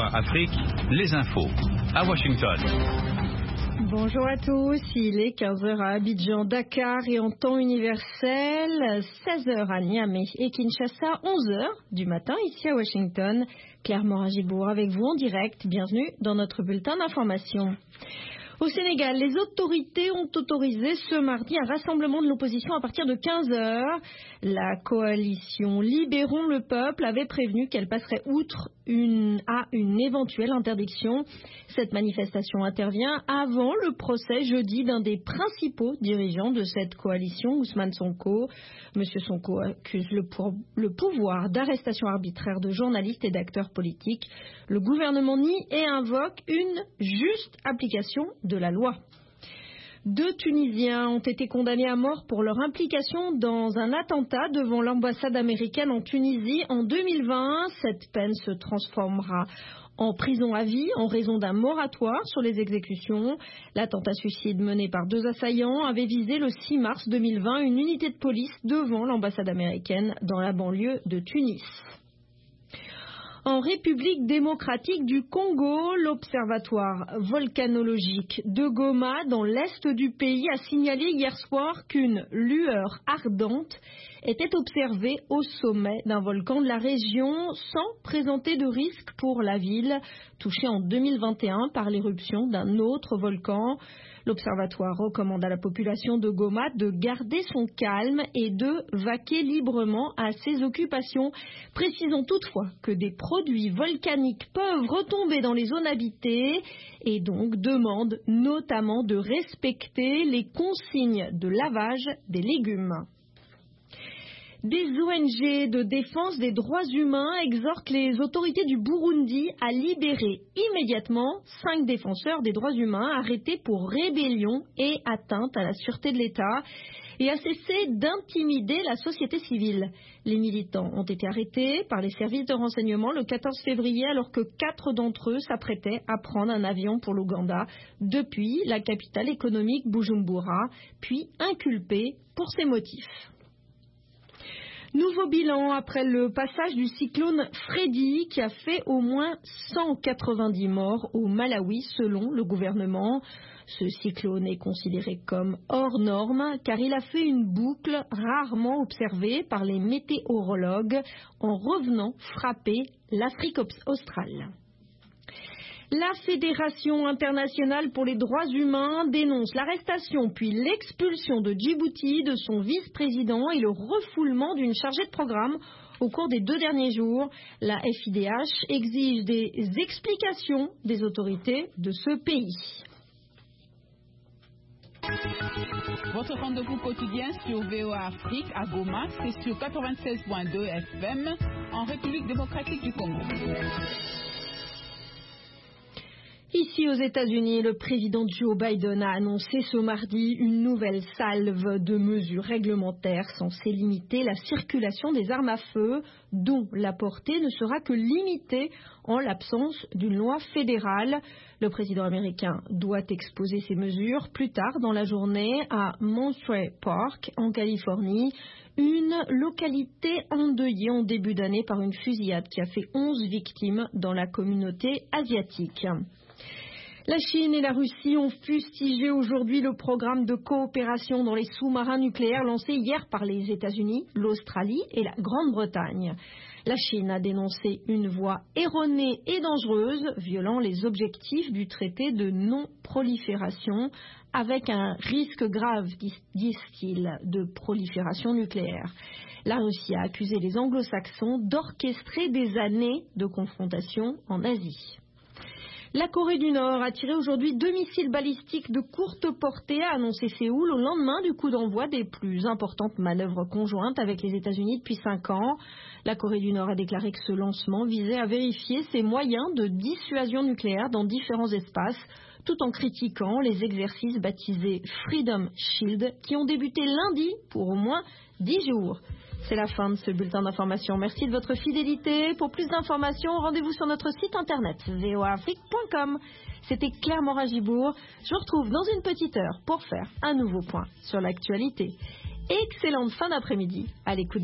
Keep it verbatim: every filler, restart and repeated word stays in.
V O A Afrique, les infos à Washington. Bonjour à tous, il est quinze heures à Abidjan, Dakar et en temps universel, seize heures à Niamey et Kinshasa, onze heures du matin ici à Washington. Claire Morin-Gibour avec vous en direct, bienvenue dans notre bulletin d'information. Au Sénégal, les autorités ont autorisé ce mardi un rassemblement de l'opposition à partir de quinze heures. La coalition Libérons le peuple avait prévenu qu'elle passerait outre une, à une éventuelle interdiction. Cette manifestation intervient avant le procès jeudi d'un des principaux dirigeants de cette coalition, Ousmane Sonko. Monsieur Sonko accuse le, pour, le pouvoir d'arrestation arbitraire de journalistes et d'acteurs politiques. Le gouvernement nie et invoque une juste application de la loi. Deux Tunisiens ont été condamnés à mort pour leur implication dans un attentat devant l'ambassade américaine en Tunisie en deux mille vingt. Cette peine se transformera en prison à vie en raison d'un moratoire sur les exécutions. L'attentat suicide mené par deux assaillants avait visé le six mars deux mille vingt une unité de police devant l'ambassade américaine dans la banlieue de Tunis. En République démocratique du Congo, l'observatoire volcanologique de Goma, dans l'est du pays, a signalé hier soir qu'une lueur ardente était observée au sommet d'un volcan de la région sans présenter de risque pour la ville, touchée en deux mille vingt et un par l'éruption d'un autre volcan. L'observatoire recommande à la population de Goma de garder son calme et de vaquer librement à ses occupations. Précisons toutefois que des produits volcaniques peuvent retomber dans les zones habitées et donc demande notamment de respecter les consignes de lavage des légumes. Des O N G de défense des droits humains exhortent les autorités du Burundi à libérer immédiatement cinq défenseurs des droits humains arrêtés pour rébellion et atteinte à la sûreté de l'État et à cesser d'intimider la société civile. Les militants ont été arrêtés par les services de renseignement le quatorze février alors que quatre d'entre eux s'apprêtaient à prendre un avion pour l'Ouganda depuis la capitale économique Bujumbura, puis inculpés pour ces motifs. Nouveau bilan après le passage du cyclone Freddy qui a fait au moins cent quatre-vingt-dix morts au Malawi selon le gouvernement. Ce cyclone est considéré comme hors norme car il a fait une boucle rarement observée par les météorologues en revenant frapper l'Afrique australe. La Fédération internationale pour les droits humains dénonce l'arrestation puis l'expulsion de Djibouti de son vice-président et le refoulement d'une chargée de programme au cours des deux derniers jours. La F I D H exige des explications des autorités de ce pays. Votre rendez-vous quotidien sur V O A Afrique à Goma, c'est sur quatre-vingt-seize virgule deux F M en République démocratique du Congo. Ici aux États-Unis, le président Joe Biden a annoncé ce mardi une nouvelle salve de mesures réglementaires censées limiter la circulation des armes à feu, dont la portée ne sera que limitée en l'absence d'une loi fédérale. Le président américain doit exposer ces mesures plus tard dans la journée à Monterey Park, en Californie, une localité endeuillée en début d'année par une fusillade qui a fait onze victimes dans la communauté asiatique. La Chine et la Russie ont fustigé aujourd'hui le programme de coopération dans les sous-marins nucléaires lancé hier par les États-Unis, l'Australie et la Grande-Bretagne. La Chine a dénoncé une voie erronée et dangereuse, violant les objectifs du traité de non-prolifération, avec un risque grave, disent-ils, de prolifération nucléaire. La Russie a accusé les anglo-saxons d'orchestrer des années de confrontation en Asie. La Corée du Nord a tiré aujourd'hui deux missiles balistiques de courte portée, a annoncé Séoul, au lendemain du coup d'envoi des plus importantes manœuvres conjointes avec les États-Unis depuis cinq ans. La Corée du Nord a déclaré que ce lancement visait à vérifier ses moyens de dissuasion nucléaire dans différents espaces, tout en critiquant les exercices baptisés Freedom Shield qui ont débuté lundi pour au moins dix jours. C'est la fin de ce bulletin d'information. Merci de votre fidélité. Pour plus d'informations, rendez-vous sur notre site internet v o a afrique point com. C'était Claire Morin-Gibour. Je vous retrouve dans une petite heure pour faire un nouveau point sur l'actualité. Excellente fin d'après-midi à l'écoute.